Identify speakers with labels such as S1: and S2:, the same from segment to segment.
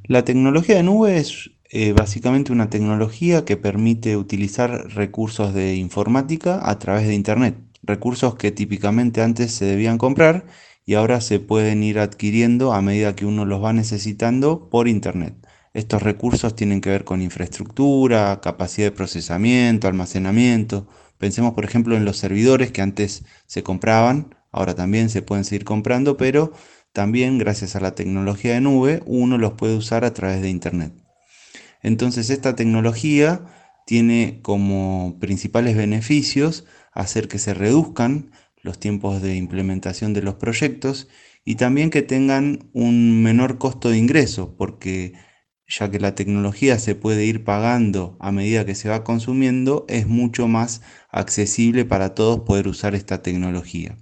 S1: La tecnología de nube es básicamente una tecnología que permite utilizar recursos de informática a través de Internet. Recursos que típicamente antes se debían comprar y ahora se pueden ir adquiriendo a medida que uno los va necesitando por Internet. Estos recursos tienen que ver con infraestructura, capacidad de procesamiento, almacenamiento. Pensemos, por ejemplo, en los servidores que antes se compraban, ahora también se pueden seguir comprando, pero también, gracias a la tecnología de nube, uno los puede usar a través de Internet. Entonces, esta tecnología tiene como principales beneficios hacer que se reduzcan los tiempos de implementación de los proyectos y también que tengan un menor costo de ingreso, porque ya que la tecnología se puede ir pagando a medida que se va consumiendo, es mucho más accesible para todos poder usar esta tecnología.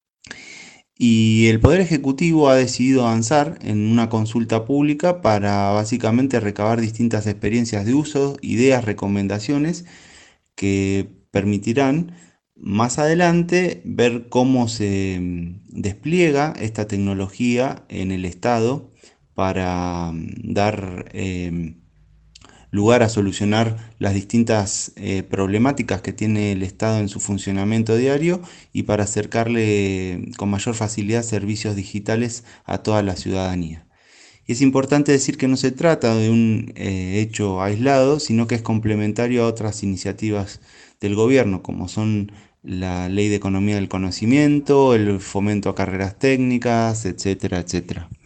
S1: Y el Poder Ejecutivo ha decidido avanzar en una consulta pública para básicamente recabar distintas experiencias de uso, ideas, recomendaciones que permitirán más adelante ver cómo se despliega esta tecnología en el Estado para dar lugar a solucionar las distintas problemáticas que tiene el Estado en su funcionamiento diario y para acercarle con mayor facilidad servicios digitales a toda la ciudadanía. Y es importante decir que no se trata de un hecho aislado, sino que es complementario a otras iniciativas del gobierno, como son la Ley de Economía del Conocimiento, el fomento a carreras técnicas, etcétera, etcétera.